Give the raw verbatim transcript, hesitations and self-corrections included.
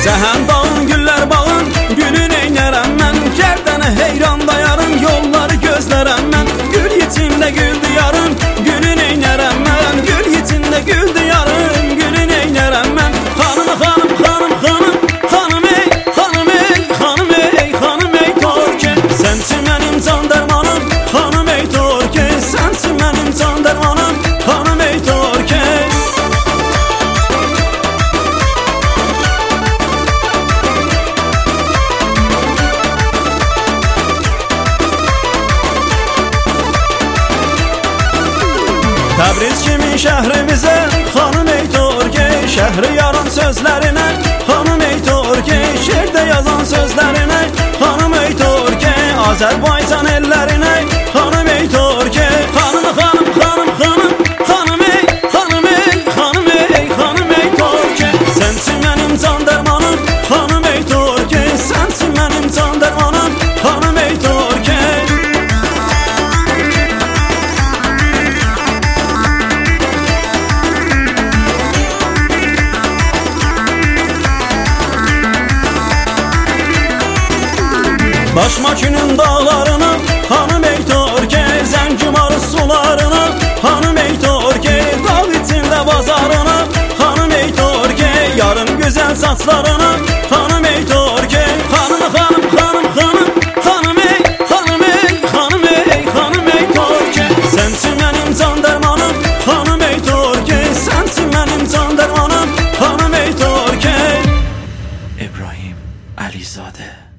Səhən dağın, güllər bağın, gülün eynərəm mən. Gərdənə heyran dayarım, yolları gözlərəm mən. Gül içində gül diyarım, gülün eynərəm mən. Gül içində gül diyarım, gülün eynərəm mən. Xanım, xanım, xanım, xanım, xanım ey, xanım ey, xanım ey, xanım ey Torke. Sənsin mənim can dərmanım, xanım ey Torke. Sənsin mənim can dərmanım, xanım ey Torke. Təbriz kimi şəhrimizə, xanım ey Torke. Şəhri yaran sözlərinə, xanım ey Torke. Şeirdə yazan sözlərinə, xanım ey Torke. Azərbaycan ellərinə, xanım ey Torke. Xanım, xanım, xanım, xanım, xanım ey, xanım ey, xanım ey, xanım ey Torke. Sənsin mənim can dərmanım, xanım ey Torke. Sənsin mənim can dərmanım, xanım ey Torke. Başmakinin dağlarını, xanım ey Torke. Zəngimarı sularını, xanım ey Torke. Dağ içində bazarını, xanım ey Torke. Yarım gözəl saçlarını, xanım ey Torke. Xanım, xanım, xanım, xanım, xanım ey, xanım ey, xanım ey, xanım ey Torke. Sənsin mənim can dərmanım, xanım ey Torke. Sənsin mənim can dərmanım, xanım ey Torke. İbrahim Əlizadə.